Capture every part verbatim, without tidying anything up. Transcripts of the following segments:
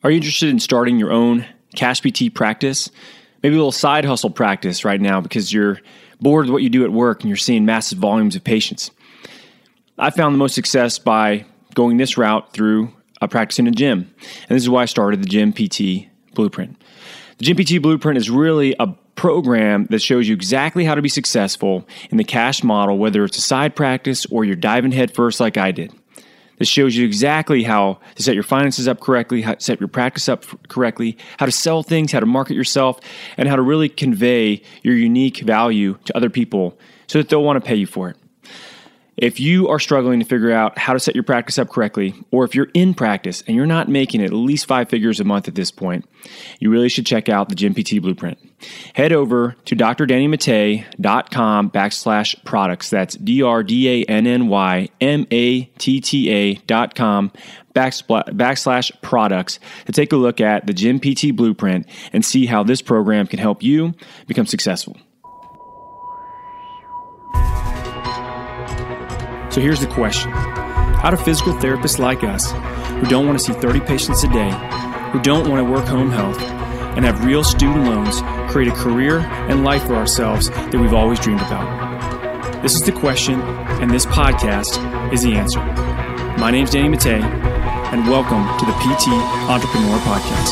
Are you interested in starting your own Cash P T practice? Maybe a little side hustle practice right now because you're bored with what you do at work and you're seeing massive volumes of patients. I found the most success by going this route through a practice in a gym. And this is why I started the Gym P T Blueprint. The Gym P T Blueprint is really a program that shows you exactly how to be successful in the cash model, whether it's a side practice or you're diving head first like I did. This shows you exactly how to set your finances up correctly, how to set your practice up correctly, how to sell things, how to market yourself, and how to really convey your unique value to other people so that they'll want to pay you for it. If you are struggling to figure out how to set your practice up correctly, or if you're in practice and you're not making at least five figures a month at this point, you really should check out the Gym P T Blueprint. Head over to drdannymate.com backslash products. That's D-R-D-A-N-N-Y-M-A-T-T-A dot com backslash products to take a look at the Gym P T Blueprint and see how this program can help you become successful. So here's the question. How do physical therapists like us, who don't want to see thirty patients a day, who don't want to work home health, and have real student loans, create a career and life for ourselves that we've always dreamed about? This is the question, and this podcast is the answer. My name's Danny Mattei, and welcome to the P T Entrepreneur Podcast.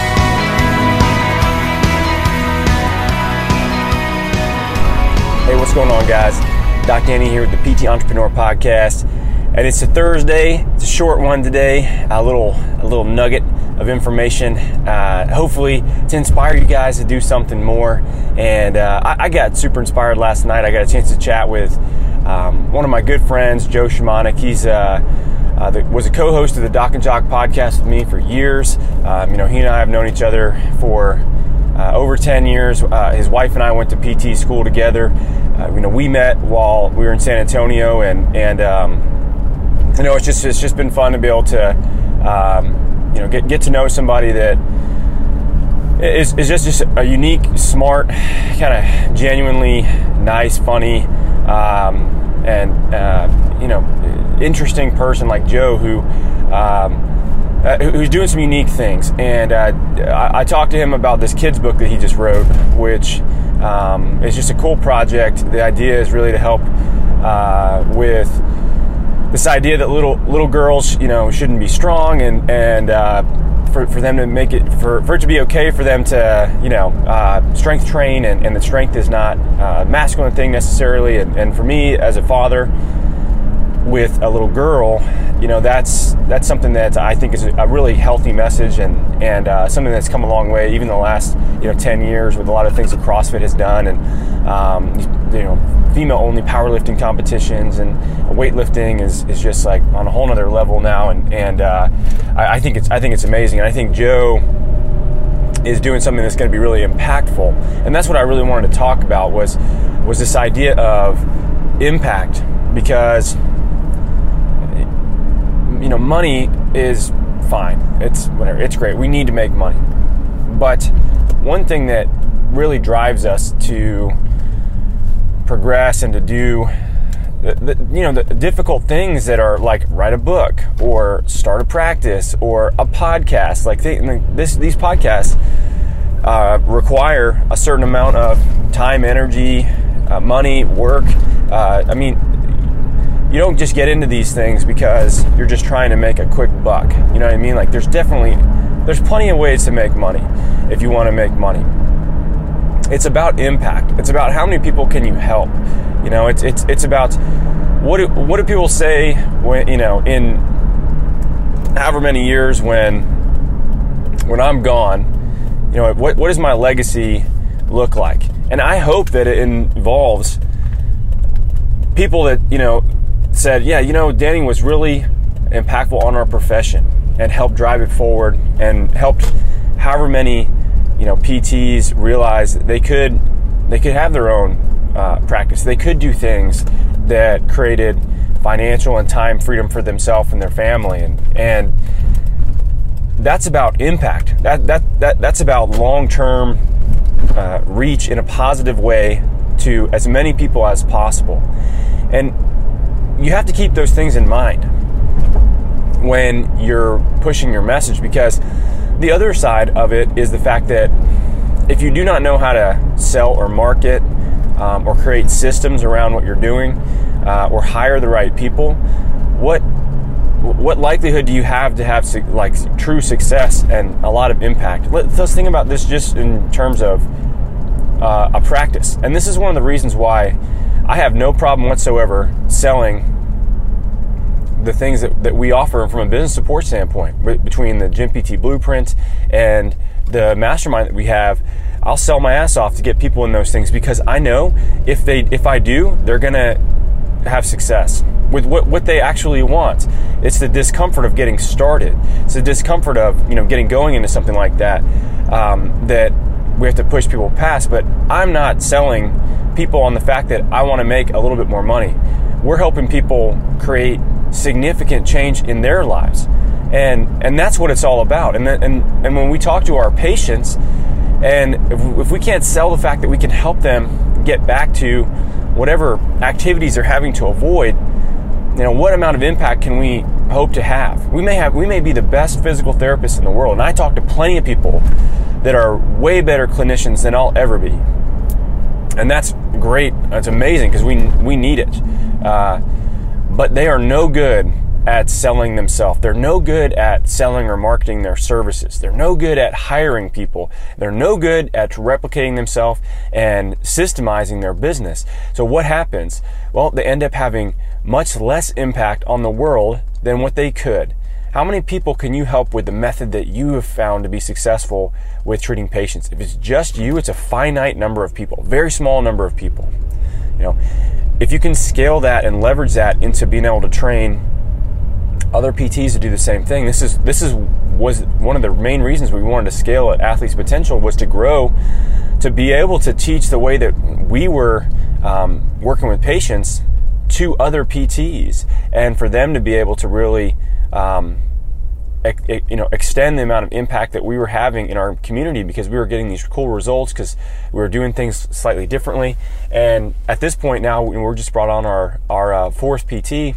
Hey, what's going on, guys? Doc Danny here with the P T Entrepreneur Podcast, and it's a Thursday. It's a short one today. A little, a little nugget of information, uh, hopefully to inspire you guys to do something more. And uh, I, I got super inspired last night. I got a chance to chat with um, one of my good friends, Joe Shamanik. He's uh, uh, the, was a co-host of the Doc and Jock podcast with me for years. Um, you know, he and I have known each other for Uh, over ten years. Uh, his wife and I went to P T school together. Uh, you know, we met while we were in San Antonio, and and um, you know, it's just it's just been fun to be able to um, you know get get to know somebody that is is just just a unique, smart, kind of genuinely nice, funny, um, and uh, you know, interesting person like Joe who. Um, Uh, who's doing some unique things. And uh, I, I talked to him about this kid's book that he just wrote, which um, is just a cool project. The idea is really to help uh, with this idea that little little girls, you know, shouldn't be strong, and and uh, for for them to make it for, for it to be okay for them to, you know, uh, strength train, and, and that strength is not a masculine thing necessarily. And, and for me as a father with a little girl, you know, that's that's something that I think is a really healthy message, and and uh, something that's come a long way, even the last you know ten years with a lot of things that CrossFit has done, and um, you know, female-only powerlifting competitions, and weightlifting is, is just like on a whole other level now, and and uh, I, I think it's I think it's amazing, and I think Joe is doing something that's going to be really impactful, and that's what I really wanted to talk about was was this idea of impact, because you know, money is fine. It's whatever. It's great. We need to make money. But one thing that really drives us to progress and to do, the, the, you know, the difficult things that are like write a book or start a practice or a podcast. Like they, this, these podcasts uh, require a certain amount of time, energy, uh, money, work. Uh, I mean, you don't just get into these things because you're just trying to make a quick buck. You know what I mean? Like there's definitely, there's plenty of ways to make money if you want to make money. It's about impact. It's about how many people can you help. You know, it's it's it's about what do, what do people say when, you know, in however many years when when I'm gone, you know, what what does my legacy look like? And I hope that it involves people that, you know, said, yeah, you know, Danny was really impactful on our profession and helped drive it forward and helped however many, you know, P Ts realize that they could they could have their own uh, practice. They could do things that created financial and time freedom for themselves and their family, and and that's about impact. That that that that's about long-term uh, reach in a positive way to as many people as possible. And you have to keep those things in mind when you're pushing your message, because the other side of it is the fact that if you do not know how to sell or market um, or create systems around what you're doing uh, or hire the right people, what what likelihood do you have to have like true success and a lot of impact? Let's think about this just in terms of uh, a practice. And this is one of the reasons why I have no problem whatsoever selling the things that, that we offer from a business support standpoint. Between the Gym P T Blueprint and the mastermind that we have, I'll sell my ass off to get people in those things, because I know if they if I do, they're gonna have success with what, what they actually want. It's the discomfort of getting started. It's the discomfort of, you know, getting going into something like that um, that we have to push people past. But I'm not selling people on the fact that I want to make a little bit more money. We're helping people create significant change in their lives, and and that's what it's all about. And then, and and when we talk to our patients, and if, if we can't sell the fact that we can help them get back to whatever activities they're having to avoid, you know, what amount of impact can we hope to have? We may have, we may be the best physical therapists in the world, and I talk to plenty of people that are way better clinicians than I'll ever be, and that's great. That's amazing, because we we need it. Uh, but they are no good at selling themselves. They're no good at selling or marketing their services. They're no good at hiring people. They're no good at replicating themselves and systemizing their business. So what happens? Well, they end up having much less impact on the world than what they could. How many people can you help with the method that you have found to be successful with treating patients? If it's just you, it's a finite number of people, very small number of people. You know, if you can scale that and leverage that into being able to train other P Ts to do the same thing. This is this is was one of the main reasons we wanted to scale at Athletes Potential, was to grow, to be able to teach the way that we were um, working with patients to other P Ts, and for them to be able to really um, ex- you know extend the amount of impact that we were having in our community, because we were getting these cool results, because we were doing things slightly differently. And at this point now, we're just brought on our our uh, fourth P T.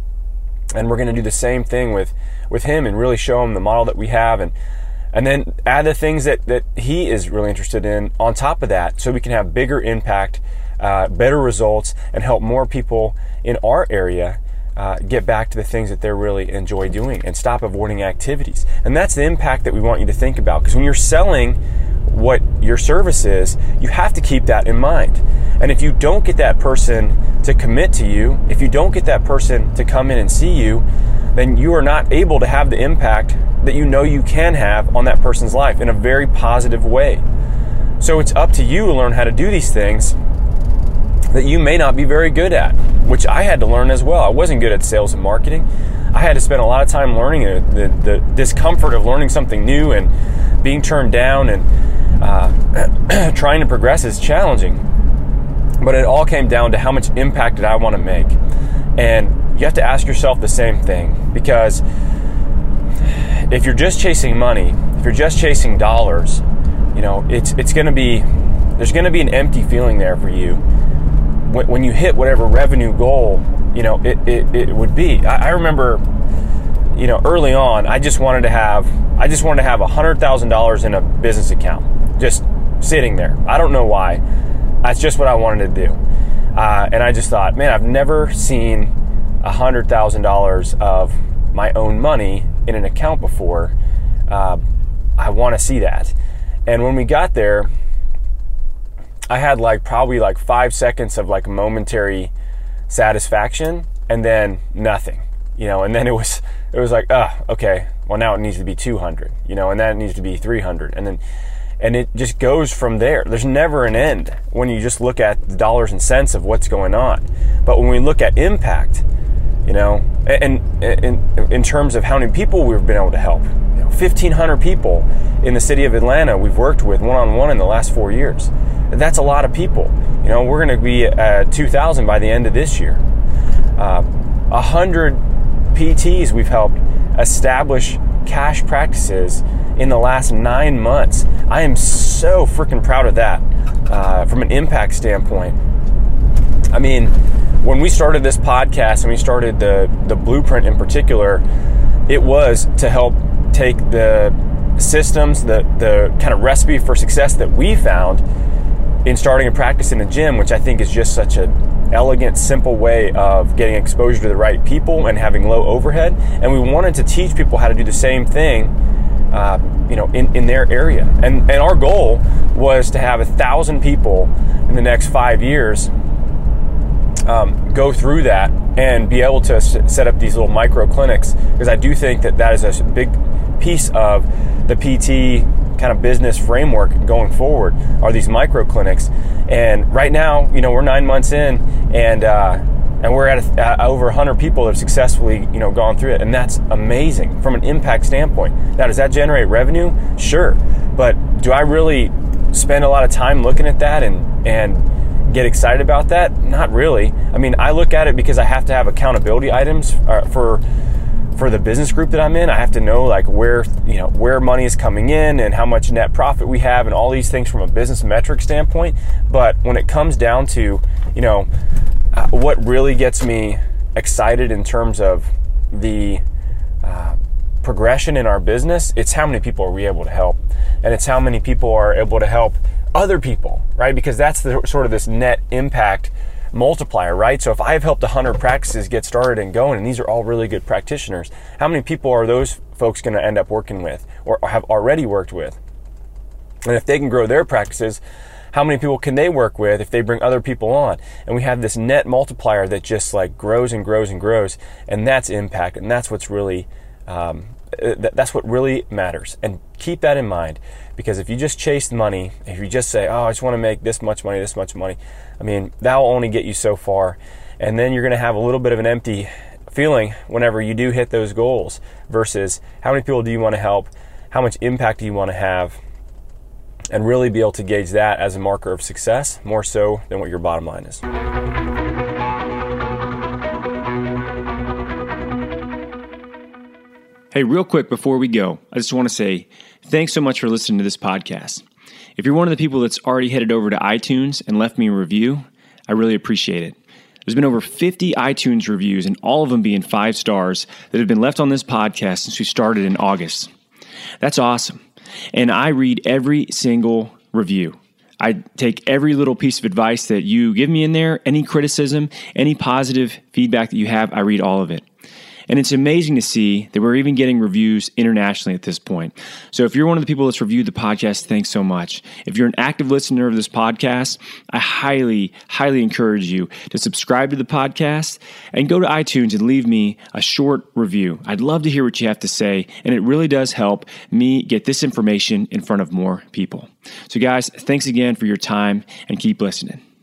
And we're going to do the same thing with, with him, and really show him the model that we have, and and then add the things that, that he is really interested in on top of that, so we can have bigger impact, uh, better results, and help more people in our area uh, get back to the things that they really enjoy doing, and stop avoiding activities. And that's the impact that we want you to think about, because when you're selling what your service is, you have to keep that in mind. And if you don't get that person to commit to you, if you don't get that person to come in and see you, then you are not able to have the impact that you know you can have on that person's life in a very positive way. So it's up to you to learn how to do these things that you may not be very good at, which I had to learn as well. I wasn't good at sales and marketing. I had to spend a lot of time learning it. The, the discomfort of learning something new and being turned down and uh, trying to progress is challenging. But it all came down to how much impact did I want to make. And you have to ask yourself the same thing, because if you're just chasing money, if you're just chasing dollars, you know, it's it's going to be, there's going to be an empty feeling there for you when, when you hit whatever revenue goal, you know, it, it, it would be. I, I remember, you know, early on, I just wanted to have, I just wanted to have one hundred thousand dollars in a business account, just sitting there. I don't know why. That's just what I wanted to do. Uh, and I just thought, man, I've never seen one hundred thousand dollars of my own money in an account before. Uh, I want to see that. And when we got there, I had like probably like five seconds of like momentary satisfaction, and then nothing, you know, and then it was, it was like, oh, okay, well now it needs to be two hundred, you know, and then it needs to be three hundred. And then, and it just goes from there. There's never an end when you just look at the dollars and cents of what's going on. But when we look at impact, you know, and in in terms of how many people we've been able to help, you know, fifteen hundred people in the city of Atlanta we've worked with one-on-one in the last four years. That's a lot of people. You know, we're going to be at two thousand by the end of this year. Uh, one hundred P Ts we've helped establish cash practices in the last nine months. I am so freaking proud of that uh, from an impact standpoint. I mean, when we started this podcast and we started the, the Blueprint in particular, it was to help take the systems, the the kind of recipe for success that we found in starting a practice in a gym, which I think is just such an elegant, simple way of getting exposure to the right people and having low overhead. And we wanted to teach people how to do the same thing, uh, you know, in, in their area. And and our goal was to have a thousand people in the next five years um, go through that and be able to s- set up these little micro clinics, because I do think that that is a big piece of the P T kind of business framework going forward, are these micro clinics. And right now, you know, we're nine months in, and uh, and we're at a, uh, over one hundred people that have successfully, you know, gone through it, and that's amazing from an impact standpoint. Now, does that generate revenue? Sure, but do I really spend a lot of time looking at that and and get excited about that? Not really. I mean, I look at it because I have to have accountability items uh, for. for the business group that I'm in. I have to know like where, you know, where money is coming in and how much net profit we have and all these things from a business metric standpoint. But when it comes down to, you know, uh, what really gets me excited in terms of the uh, progression in our business, it's how many people are we able to help, and it's how many people are able to help other people, right? Because that's the sort of this net impact multiplier, right? So if I've helped one hundred practices get started and going, and these are all really good practitioners, how many people are those folks going to end up working with or have already worked with? And if they can grow their practices, how many people can they work with if they bring other people on? And we have this net multiplier that just like grows and grows and grows, and that's impact, and that's what's really um, that's what really matters. And keep that in mind, because if you just chase money, if you just say, oh, I just want to make this much money, this much money, I mean, that will only get you so far. And then you're going to have a little bit of an empty feeling whenever you do hit those goals, versus how many people do you want to help? How much impact do you want to have? And really be able to gauge that as a marker of success, more so than what your bottom line is. Hey, real quick before we go, I just want to say thanks so much for listening to this podcast. If you're one of the people that's already headed over to iTunes and left me a review, I really appreciate it. There's been over fifty iTunes reviews, and all of them being five stars, that have been left on this podcast since we started in August. That's awesome. And I read every single review. I take every little piece of advice that you give me in there, any criticism, any positive feedback that you have, I read all of it. And it's amazing to see that we're even getting reviews internationally at this point. So if you're one of the people that's reviewed the podcast, thanks so much. If you're an active listener of this podcast, I highly, highly encourage you to subscribe to the podcast and go to iTunes and leave me a short review. I'd love to hear what you have to say, and it really does help me get this information in front of more people. So guys, thanks again for your time, and keep listening.